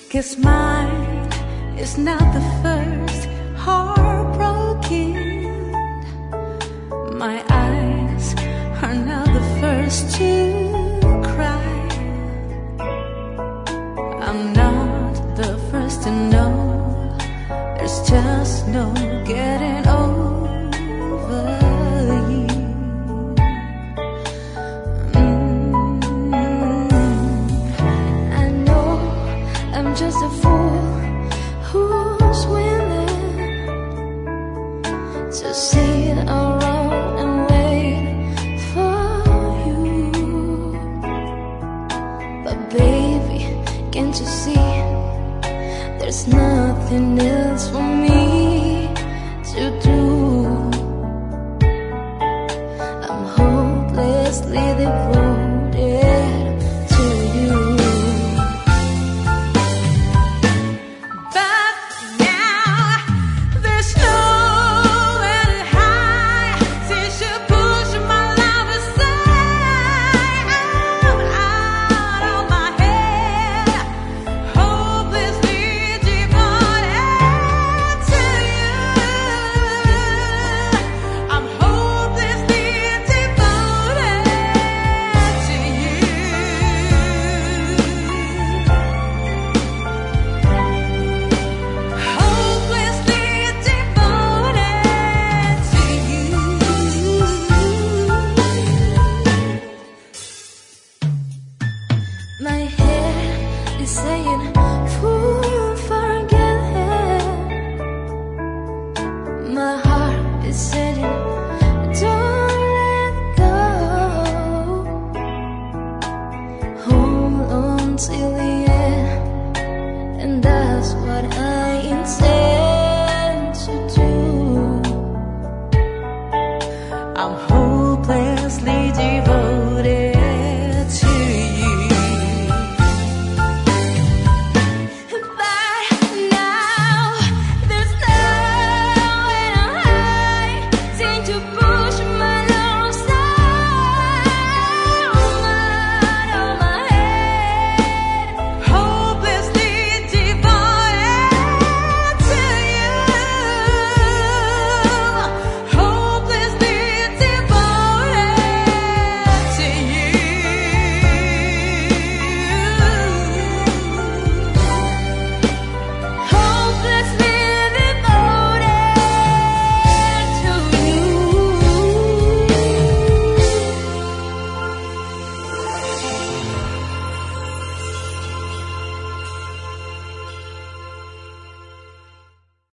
'Cause mine is not the first heartbroken. My eyes are not the first to cry. I'm not the first to know. There's just no getting over you. I know I'm just a fool who's willing to see it all wrong and wait for you. But baby, can't you see there's nothing else for me to do? I'm hopelessly devoted to you. But now there's nowhere to hide since you pushed my love aside. I'm out of my head, hopelessly devoted to you. I'm hopelessly devoted to you. Hopelessly devoted to you. My head is saying, fool.